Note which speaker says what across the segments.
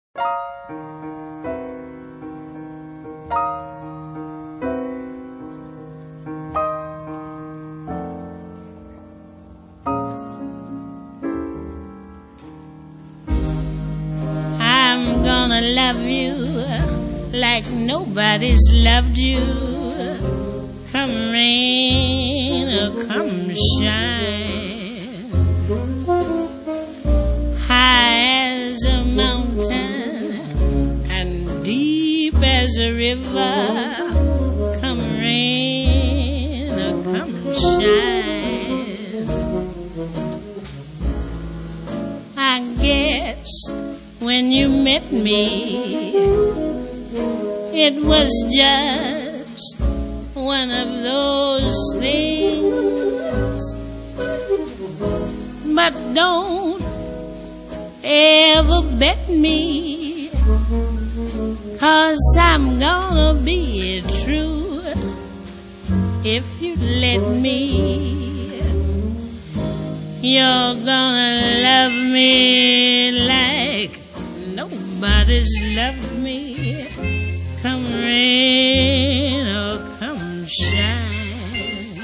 Speaker 1: I'm gonna love you like nobody's loved you. Come rain or come shine, high as a mountain and deep as a river. Come rain or come shine. I guess when you met me, it was just one of those things. But don't ever bet me, 'cause I'm gonna be true if you let me. You're gonna love me like nobody's loved me. Come rain or come shine.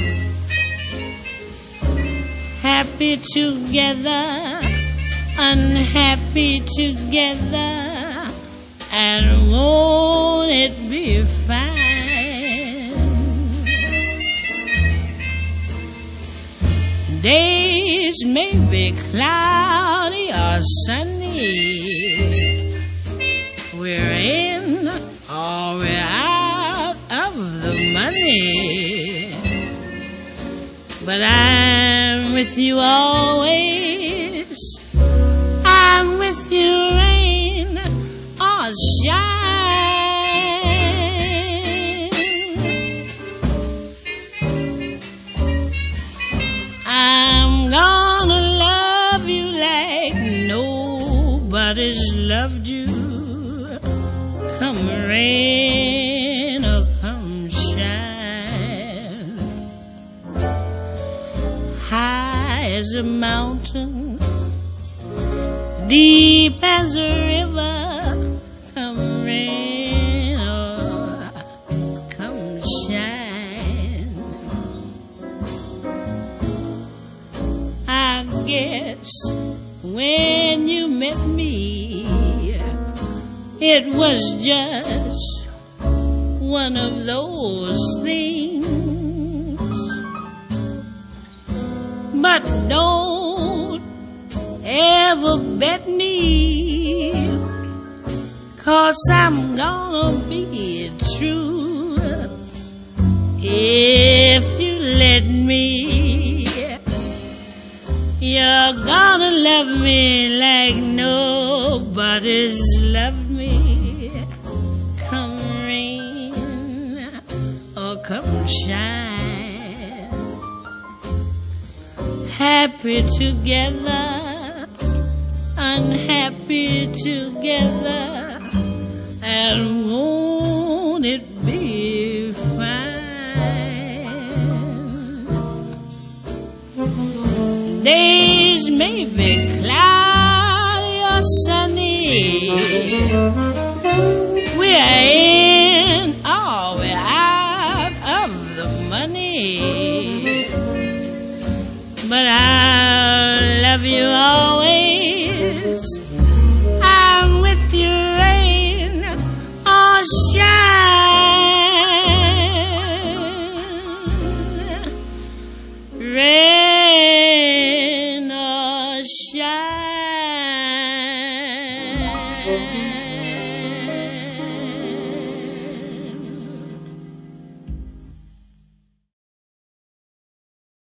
Speaker 1: Happy together, unhappy together, and won't it be fine? Days may be cloudy or sunny, we're in or we're out of the money, but I'm with you always. I'm with you, rain or shine. I'm gonna love you like nobody's loved you. Come rain or come shine, high as a mountain, deep as a river. Come rain or come shine. I guess when you met me, it was just one of those things. But don't ever bet me, 'cause I'm gonna be true if you let me. You're gonna love me like nobody's loved me. Come rain or come shine. Happy together, unhappy together, and won't it be fine? Days may be cloudy or sunny, we're in or we're out of the money, but I'll love you always. I'm with you, rain or shine. Rain or shine.